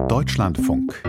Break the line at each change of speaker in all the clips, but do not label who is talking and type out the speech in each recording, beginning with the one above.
Deutschlandfunk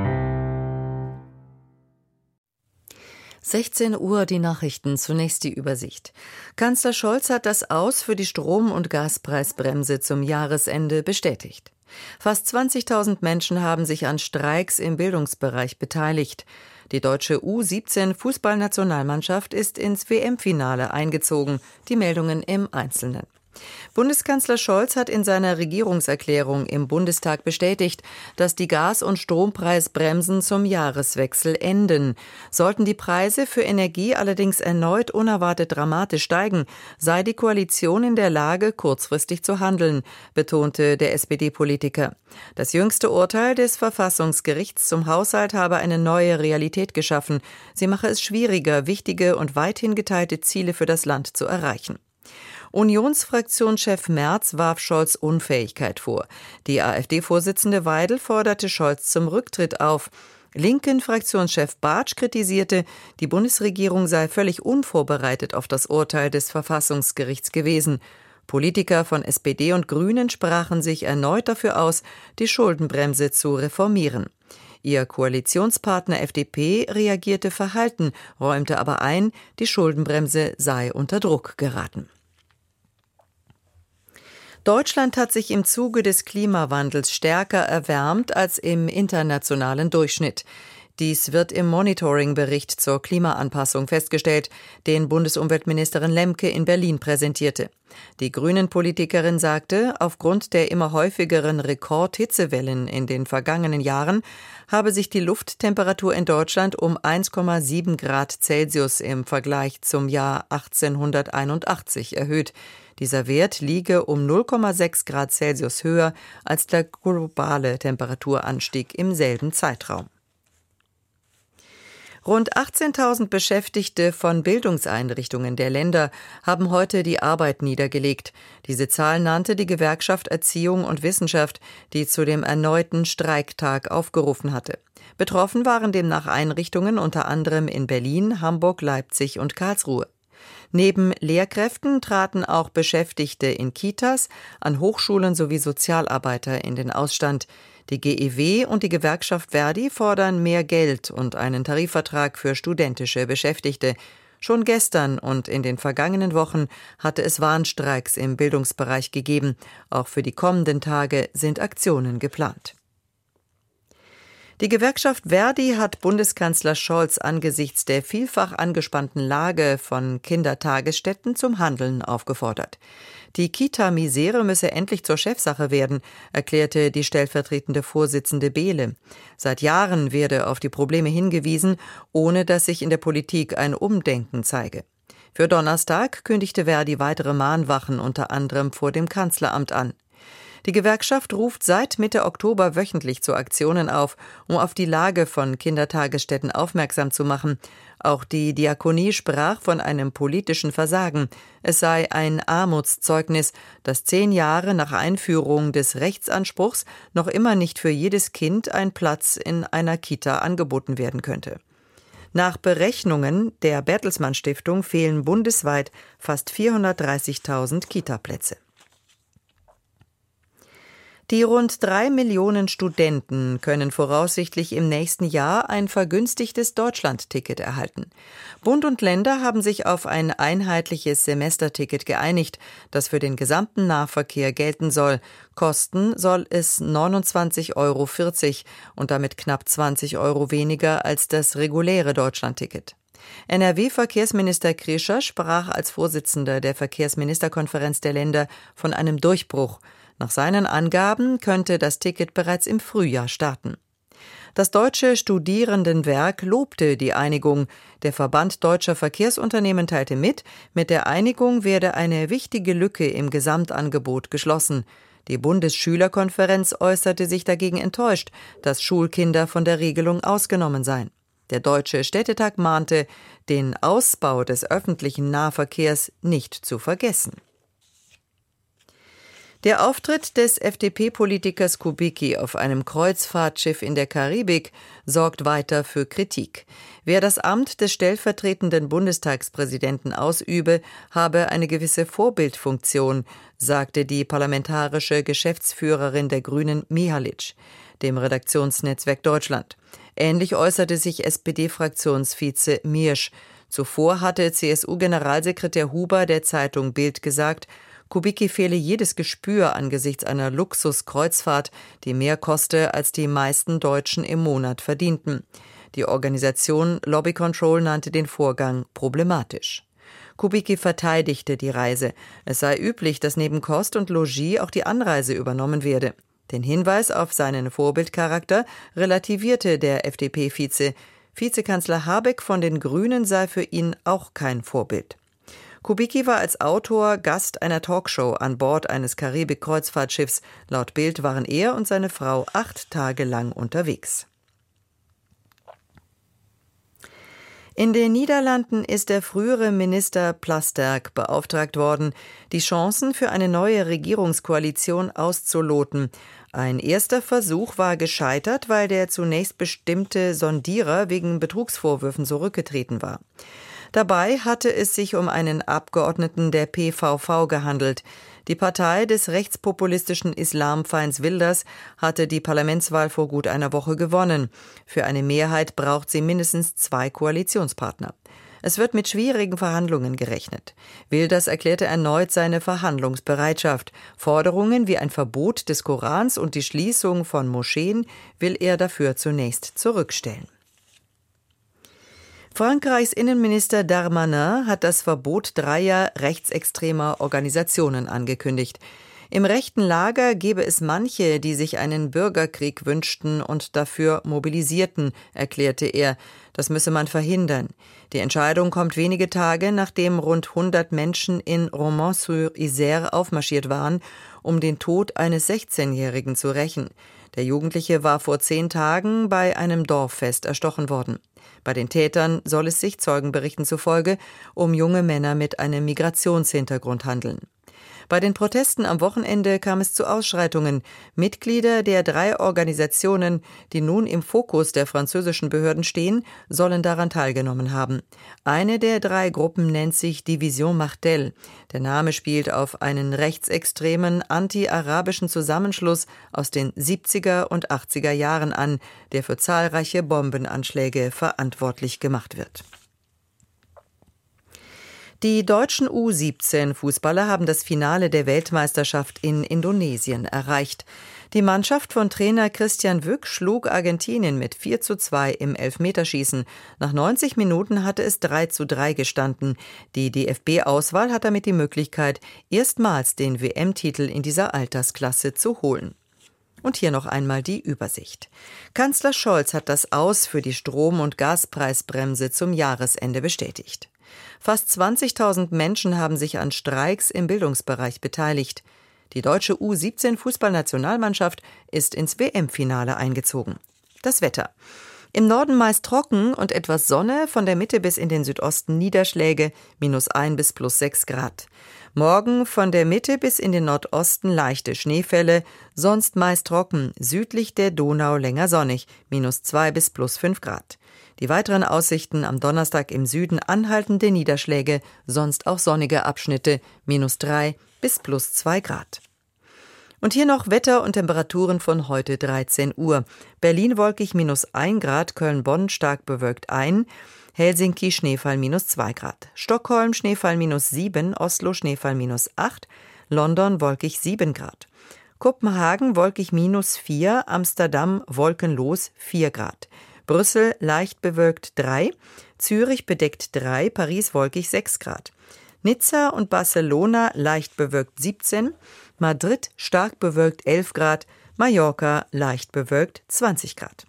16 Uhr die Nachrichten, zunächst die Übersicht. Kanzler Scholz hat das Aus für die Strom- und Gaspreisbremse zum Jahresende bestätigt. Fast 20.000 Menschen haben sich an Streiks im Bildungsbereich beteiligt. Die deutsche U17-Fußballnationalmannschaft ist ins WM-Finale eingezogen. Die Meldungen im Einzelnen. Bundeskanzler Scholz hat in seiner Regierungserklärung im Bundestag bestätigt, dass die Gas- und Strompreisbremsen zum Jahreswechsel enden. Sollten die Preise für Energie allerdings erneut unerwartet dramatisch steigen, sei die Koalition in der Lage, kurzfristig zu handeln, betonte der SPD-Politiker. Das jüngste Urteil des Verfassungsgerichts zum Haushalt habe eine neue Realität geschaffen. Sie mache es schwieriger, wichtige und weithin geteilte Ziele für das Land zu erreichen. Unionsfraktionschef Merz warf Scholz Unfähigkeit vor. Die AfD-Vorsitzende Weidel forderte Scholz zum Rücktritt auf. Linken-Fraktionschef Bartsch kritisierte, die Bundesregierung sei völlig unvorbereitet auf das Urteil des Verfassungsgerichts gewesen. Politiker von SPD und Grünen sprachen sich erneut dafür aus, die Schuldenbremse zu reformieren. Ihr Koalitionspartner FDP reagierte verhalten, räumte aber ein, die Schuldenbremse sei unter Druck geraten. Deutschland hat sich im Zuge des Klimawandels stärker erwärmt als im internationalen Durchschnitt. Dies wird im Monitoring-Bericht zur Klimaanpassung festgestellt, den Bundesumweltministerin Lemke in Berlin präsentierte. Die Grünen-Politikerin sagte, aufgrund der immer häufigeren Rekordhitzewellen in den vergangenen Jahren habe sich die Lufttemperatur in Deutschland um 1,7 Grad Celsius im Vergleich zum Jahr 1881 erhöht. Dieser Wert liege um 0,6 Grad Celsius höher als der globale Temperaturanstieg im selben Zeitraum. Rund 18.000 Beschäftigte von Bildungseinrichtungen der Länder haben heute die Arbeit niedergelegt. Diese Zahl nannte die Gewerkschaft Erziehung und Wissenschaft, die zu dem erneuten Streiktag aufgerufen hatte. Betroffen waren demnach Einrichtungen unter anderem in Berlin, Hamburg, Leipzig und Karlsruhe. Neben Lehrkräften traten auch Beschäftigte in Kitas, an Hochschulen sowie Sozialarbeiter in den Ausstand. Die GEW und die Gewerkschaft Verdi fordern mehr Geld und einen Tarifvertrag für studentische Beschäftigte. Schon gestern und in den vergangenen Wochen hatte es Warnstreiks im Bildungsbereich gegeben. Auch für die kommenden Tage sind Aktionen geplant. Die Gewerkschaft Verdi hat Bundeskanzler Scholz angesichts der vielfach angespannten Lage von Kindertagesstätten zum Handeln aufgefordert. Die Kita-Misere müsse endlich zur Chefsache werden, erklärte die stellvertretende Vorsitzende Behle. Seit Jahren werde auf die Probleme hingewiesen, ohne dass sich in der Politik ein Umdenken zeige. Für Donnerstag kündigte Verdi weitere Mahnwachen unter anderem vor dem Kanzleramt an. Die Gewerkschaft ruft seit Mitte Oktober wöchentlich zu Aktionen auf, um auf die Lage von Kindertagesstätten aufmerksam zu machen. Auch die Diakonie sprach von einem politischen Versagen. Es sei ein Armutszeugnis, dass 10 Jahre nach Einführung des Rechtsanspruchs noch immer nicht für jedes Kind ein Platz in einer Kita angeboten werden könnte. Nach Berechnungen der Bertelsmann Stiftung fehlen bundesweit fast 430.000 Kitaplätze. Die rund 3 Millionen Studenten können voraussichtlich im nächsten Jahr ein vergünstigtes Deutschlandticket erhalten. Bund und Länder haben sich auf ein einheitliches Semesterticket geeinigt, das für den gesamten Nahverkehr gelten soll. Kosten soll es 29,40 € und damit knapp 20 € weniger als das reguläre Deutschlandticket. NRW-Verkehrsminister Krischer sprach als Vorsitzender der Verkehrsministerkonferenz der Länder von einem Durchbruch. Nach seinen Angaben könnte das Ticket bereits im Frühjahr starten. Das Deutsche Studierendenwerk lobte die Einigung. Der Verband Deutscher Verkehrsunternehmen teilte mit der Einigung werde eine wichtige Lücke im Gesamtangebot geschlossen. Die Bundesschülerkonferenz äußerte sich dagegen enttäuscht, dass Schulkinder von der Regelung ausgenommen seien. Der Deutsche Städtetag mahnte, den Ausbau des öffentlichen Nahverkehrs nicht zu vergessen. Der Auftritt des FDP-Politikers Kubicki auf einem Kreuzfahrtschiff in der Karibik sorgt weiter für Kritik. Wer das Amt des stellvertretenden Bundestagspräsidenten ausübe, habe eine gewisse Vorbildfunktion, sagte die parlamentarische Geschäftsführerin der Grünen Mihalic. dem Redaktionsnetzwerk Deutschland. Ähnlich äußerte sich SPD-Fraktionsvize Miersch. Zuvor hatte CSU-Generalsekretär Huber der Zeitung Bild gesagt, Kubicki fehle jedes Gespür angesichts einer Luxuskreuzfahrt, die mehr koste, als die meisten Deutschen im Monat verdienten. Die Organisation Lobby Control nannte den Vorgang problematisch. Kubicki verteidigte die Reise. Es sei üblich, dass neben Kost und Logis auch die Anreise übernommen werde. Den Hinweis auf seinen Vorbildcharakter relativierte der FDP-Vize. Vizekanzler Habeck von den Grünen sei für ihn auch kein Vorbild. Kubicki war als Autor Gast einer Talkshow an Bord eines Karibik-Kreuzfahrtschiffs. Laut Bild waren er und seine Frau 8 Tage lang unterwegs. In den Niederlanden ist der frühere Minister Plasterk beauftragt worden, die Chancen für eine neue Regierungskoalition auszuloten. Ein erster Versuch war gescheitert, weil der zunächst bestimmte Sondierer wegen Betrugsvorwürfen zurückgetreten war. Dabei hatte es sich um einen Abgeordneten der PVV gehandelt. Die Partei des rechtspopulistischen Islamfeinds Wilders hatte die Parlamentswahl vor gut einer Woche gewonnen. Für eine Mehrheit braucht sie mindestens 2 Koalitionspartner. Es wird mit schwierigen Verhandlungen gerechnet. Wilders erklärte erneut seine Verhandlungsbereitschaft. Forderungen wie ein Verbot des Korans und die Schließung von Moscheen will er dafür zunächst zurückstellen. Frankreichs Innenminister Darmanin hat das Verbot 3 rechtsextremer Organisationen angekündigt. Im rechten Lager gebe es manche, die sich einen Bürgerkrieg wünschten und dafür mobilisierten, erklärte er. Das müsse man verhindern. Die Entscheidung kommt wenige Tage, nachdem rund 100 Menschen in Romans-sur-Isère aufmarschiert waren, um den Tod eines 16-Jährigen zu rächen. Der Jugendliche war vor 10 Tagen bei einem Dorffest erstochen worden. Bei den Tätern soll es sich, Zeugenberichten zufolge, um junge Männer mit einem Migrationshintergrund handeln. Bei den Protesten am Wochenende kam es zu Ausschreitungen. Mitglieder der 3 Organisationen, die nun im Fokus der französischen Behörden stehen, sollen daran teilgenommen haben. Eine der 3 Gruppen nennt sich Division Martel. Der Name spielt auf einen rechtsextremen, anti-arabischen Zusammenschluss aus den 70er und 80er Jahren an, der für zahlreiche Bombenanschläge verantwortlich gemacht wird. Die deutschen U17-Fußballer haben das Finale der Weltmeisterschaft in Indonesien erreicht. Die Mannschaft von Trainer Christian Wück schlug Argentinien mit 4:2 im Elfmeterschießen. Nach 90 Minuten hatte es 3:3 gestanden. Die DFB-Auswahl hat damit die Möglichkeit, erstmals den WM-Titel in dieser Altersklasse zu holen. Und hier noch einmal die Übersicht. Kanzler Scholz hat das Aus für die Strom- und Gaspreisbremse zum Jahresende bestätigt. Fast 20.000 Menschen haben sich an Streiks im Bildungsbereich beteiligt. Die deutsche U17-Fußballnationalmannschaft ist ins WM-Finale eingezogen. Das Wetter. Im Norden meist trocken und etwas Sonne, von der Mitte bis in den Südosten Niederschläge, -1 bis +6 Grad. Morgen von der Mitte bis in den Nordosten leichte Schneefälle, sonst meist trocken, südlich der Donau länger sonnig, -2 bis +5 Grad. Die weiteren Aussichten am Donnerstag im Süden anhaltende Niederschläge, sonst auch sonnige Abschnitte, -3 bis +2 Grad. Und hier noch Wetter und Temperaturen von heute 13 Uhr. Berlin wolkig -1 Grad, Köln-Bonn stark bewölkt 1, Helsinki Schneefall -2 Grad, Stockholm Schneefall -7, Oslo Schneefall -8, London wolkig 7 Grad, Kopenhagen wolkig -4, Amsterdam wolkenlos 4 Grad, Brüssel leicht bewölkt 3, Zürich bedeckt 3, Paris wolkig 6 Grad, Nizza und Barcelona leicht bewölkt 17, Madrid stark bewölkt 11 Grad, Mallorca leicht bewölkt 20 Grad.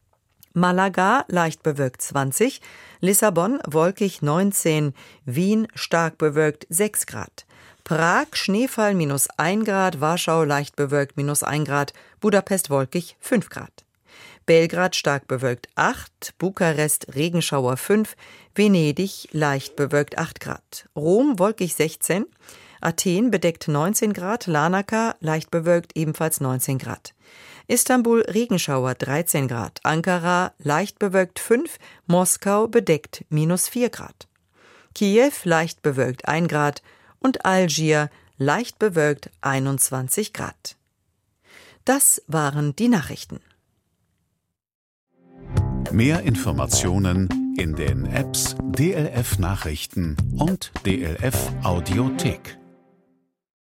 Malaga leicht bewölkt 20, Lissabon wolkig 19, Wien stark bewölkt 6 Grad, Prag Schneefall -1 Grad, Warschau leicht bewölkt -1 Grad, Budapest wolkig 5 Grad. Belgrad stark bewölkt 8, Bukarest Regenschauer 5, Venedig leicht bewölkt 8 Grad, Rom wolkig 16, Athen bedeckt 19 Grad, Larnaca leicht bewölkt ebenfalls 19 Grad. Istanbul Regenschauer 13 Grad, Ankara leicht bewölkt 5, Moskau bedeckt -4 Grad. Kiew leicht bewölkt 1 Grad und Algier leicht bewölkt 21 Grad. Das waren die Nachrichten.
Mehr Informationen in den Apps DLF Nachrichten und DLF Audiothek.